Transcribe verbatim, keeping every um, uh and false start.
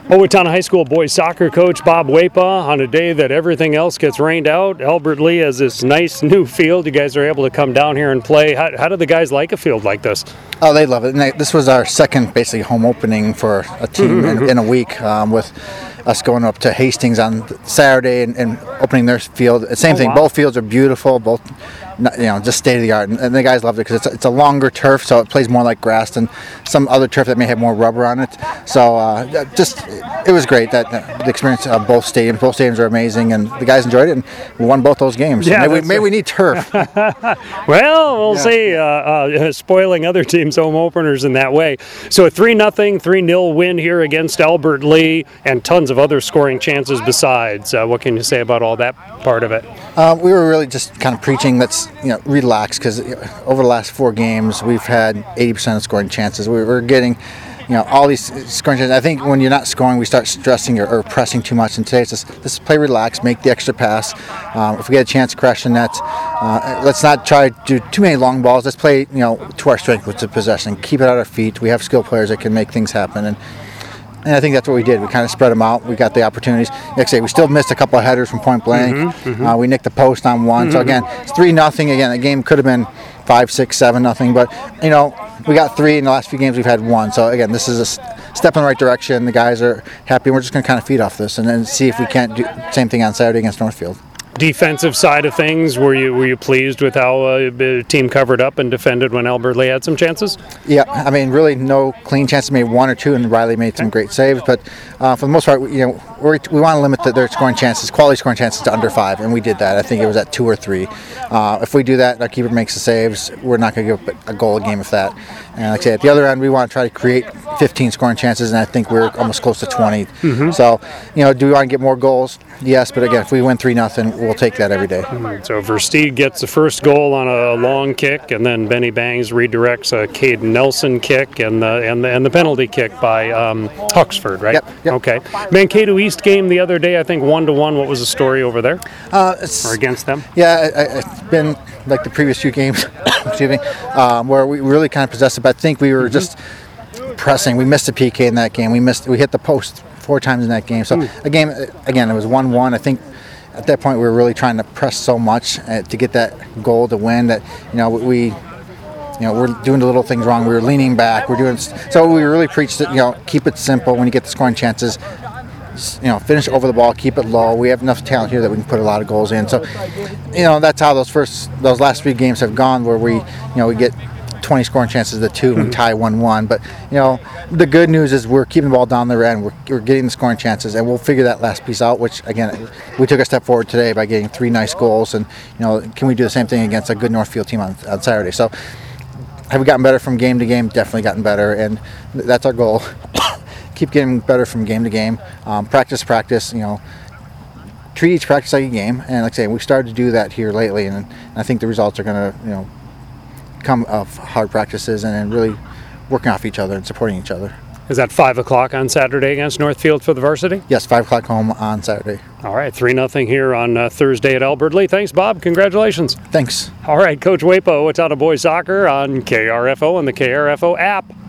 Owatonna High School boys soccer coach Bob Wapa on a day that everything else gets rained out. Albert Lee has this nice new field. You guys are able to come down here and play. How, how do the guys like a field like this? Oh, they love it. And they, this was our second basically home opening for a team Mm-hmm. in, in a week, um, with us going up to Hastings on Saturday and, and opening their field. Same Oh, thing. wow. Both fields are beautiful. Both, you know, just state of the art. And, and the guys loved it because it's, it's a longer turf, so it plays more like grass than some other turf that may have more rubber on it. So uh, just it was great that the experience of both stadiums. Both stadiums are amazing, and the guys enjoyed it, and we won both those games. Yeah, maybe, we, that's maybe we need turf. Well, we'll Yeah. see. Uh, uh, spoiling other teams' home openers in that way. So a three nothing, three nil win here against Albert Lee, and tons of other scoring chances besides. Uh, what can you say about all that part of it? Uh, we were really just kind of preaching, let's you know relax, because over the last four games we've had eighty percent of scoring chances. We were getting, you know, all these scoring chances. I think when you're not scoring, we start stressing or, or pressing too much. And today it's just let's play relax, make the extra pass. Um, if we get a chance to crash the net, uh, let's not try to do too many long balls. Let's play, you know, to our strength with the possession. Keep it at our feet. We have skilled players that can make things happen, and. And I think that's what we did. We kind of spread them out. We got the opportunities. Like I say, we still missed a couple of headers from point blank. Mm-hmm, mm-hmm. Uh, we nicked the post on one. Mm-hmm. So again, it's three nothing. Again, the game could have been five, six, seven nothing. But you know, we got three in the last few games. We've had one. So again, this is a step in the right direction. The guys are happy. We're just going to kind of feed off this and then see if we can't do the same thing on Saturday against Northfield. Defensive side of things, were you were you pleased with how uh, the team covered up and defended when Albert Lee had some chances? Yeah, I mean, really no clean chances. Made one or two, and Riley made some great saves. But uh, for the most part, you know, we're, we want to limit the, their scoring chances, quality scoring chances, to under five, and we did that. I think it was at two or three. Uh, if we do that, our keeper makes the saves. We're not going to give up a goal a game with that. And like I say, at the other end, we want to try to create fifteen scoring chances, and I think we're almost close to twenty. Mm-hmm. So, you know, do we want to get more goals? Yes, but again, if we win three nothing, we'll take that every day. So Versteeg gets the first goal on a long kick, and then Benny Bangs redirects a Caden Nelson kick and the and the, and the penalty kick by um, Huxford, right? Yep, yep. Okay. Mankato East game the other day, I think one to one. What was the story over there, Uh, it's, or against them? Yeah, it, it's been like the previous few games, excuse me, um, where we really kind of possessed it. But I think we were just pressing. We missed a P K in that game. We missed. We hit the post four times in that game. So a game again, it was one one. I think at that point we were really trying to press so much uh, to get that goal to win that you know we. You know, we're doing the little things wrong. We were leaning back. We're doing so. We really preached it. You know, keep it simple when you get the scoring chances. You know, finish over the ball, keep it low. We have enough talent here that we can put a lot of goals in. So, you know, that's how those first, those last three games have gone, where we, you know, we get twenty scoring chances to two and we tie one one. But you know, the good news is we're keeping the ball down their end. We're, we're getting the scoring chances, and we'll figure that last piece out. Which again, we took a step forward today by getting three nice goals. And you know, can we do the same thing against a good Northfield team on, on Saturday? So, have we gotten better from game to game? Definitely gotten better, and that's our goal. Keep getting better from game to game. Um, practice, practice. You know, treat each practice like a game. And like I say, we've started to do that here lately, and, and I think the results are going to, you know, come of hard practices and, and really working off each other and supporting each other. Is that five o'clock on Saturday against Northfield for the varsity? Yes, five o'clock home on Saturday. All right, three nothing here on uh, Thursday at Albert Lee. Thanks, Bob. Congratulations. Thanks. All right, Coach Wapa, Owatonna boys soccer on K R F O and the K R F O app.